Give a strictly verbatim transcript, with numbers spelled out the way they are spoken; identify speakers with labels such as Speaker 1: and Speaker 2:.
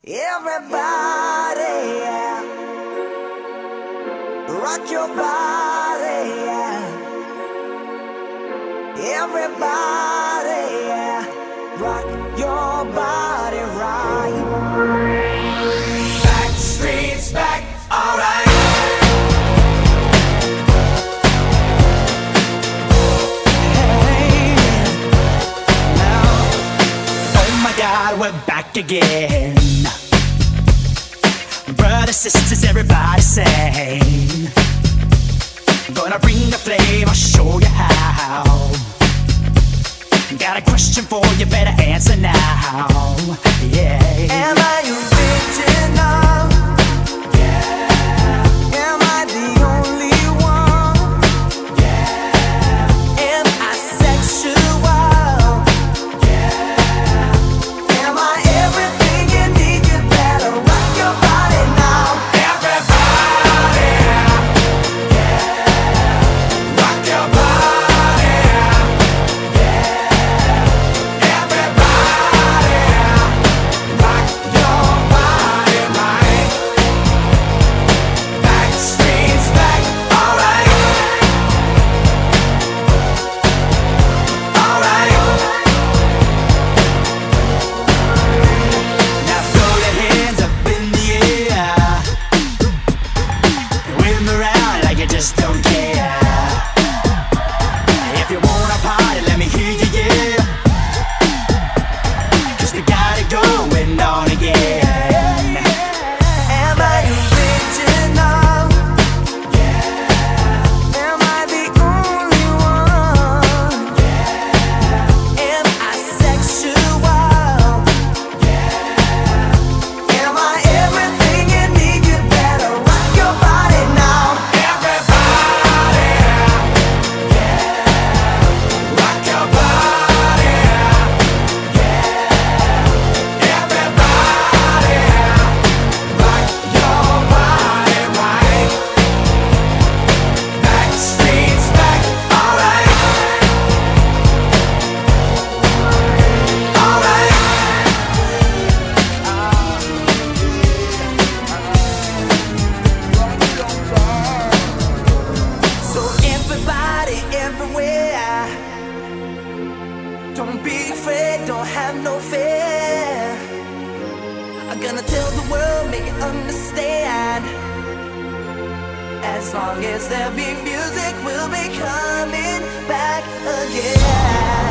Speaker 1: Everybody, yeah. Rock your body, yeah. Everybody, yeah. Rock your body right.
Speaker 2: Backstreet's back, alright.
Speaker 1: Hey, now,
Speaker 2: Oh my God, we're back again. Brothers, sisters, everybody sing. Gonna bring the flame, I'll show you how. Got a question for you, better answer now. Yeah.
Speaker 1: am I original? Yeah. Am I the only one? Yeah. Am I sexual? Yeah. Am I everything you need? You better rock your body now.
Speaker 2: Everybody, yeah. Rock your body, yeah. Everybody, rock your body right. Backstreet's back, alright. Alright. Now throw your hands up in the air. Wave 'em around like you just don't care. If you wanna party, let me hear you, yeah. 'Cause we got it going on again.
Speaker 1: Am I original? Yeah. Am I the only one? Yeah. Am I sexual? Yeah. Am I everything you need? You better rock your body now.
Speaker 2: Everybody, yeah. Rock your body, yeah. Everybody, rock your body right. Backstreet's back, alright. Alright.
Speaker 1: So everybody, everywhere, don't be afraid, don't have no fear. I'm gonna tell the world, make it understand. As long as there be music, we'll be coming back again.